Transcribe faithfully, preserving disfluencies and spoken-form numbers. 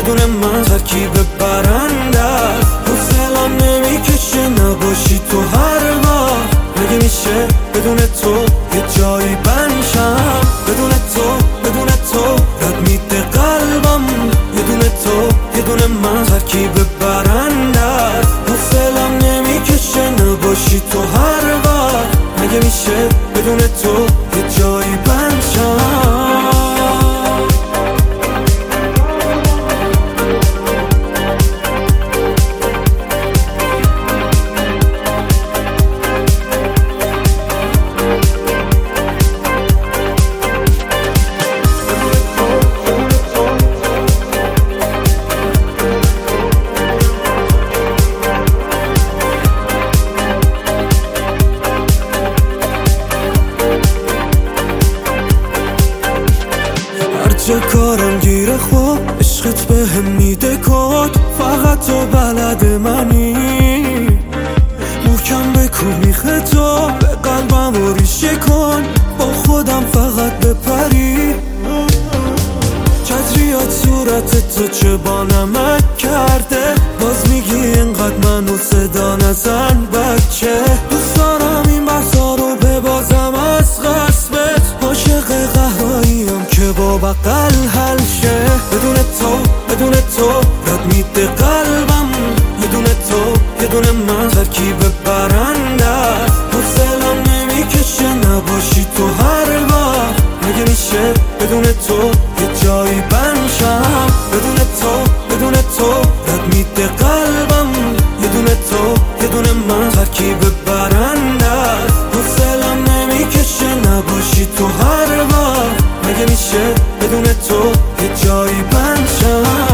بدون من ترکیب برنده است. حوصله‌ام نمیکشه نباشی تو هر بار. مگه میشه بدون تو یه جایی بنشم؟ بدون تو بدون تو رد میده قلبم. یه دونه تو یه دونه من ترکیب برنده است. حوصله‌ام نمیکشه نباشی تو هر بار. مگه میشه بدون تو یه جایی بنشم؟ چه کارم گیره خوب عشقت به هم میده کد. فقط تو بلد منی. محکم بکن میخه تو به قلبم و ریشه کن. با خودم فقط بپری. چتریات صورت تو چه با نمک کرده. باز میگی اینقدر منو صدا نزن بچه. دوست دارم این بحثا رو ببازم از قصبت. عاشق قهراییم که با بقل حل شه. بدون تو بدون تو رد میده قلبم. یه دونه تو یه دونه من ترکیب برنده است. حوصله‌ام نمیکشه نباشی تو هر بار. مگه میشه بدون تو یه جایی بنشم؟ بدون تو بدون تو رد میده قلبم. یه دونه تو یه دونه من ترکیب برنده است. حوصله‌ام نمیکشه نباشی تو هر بار. مگه میشه بدون تو یه جایی بنشم؟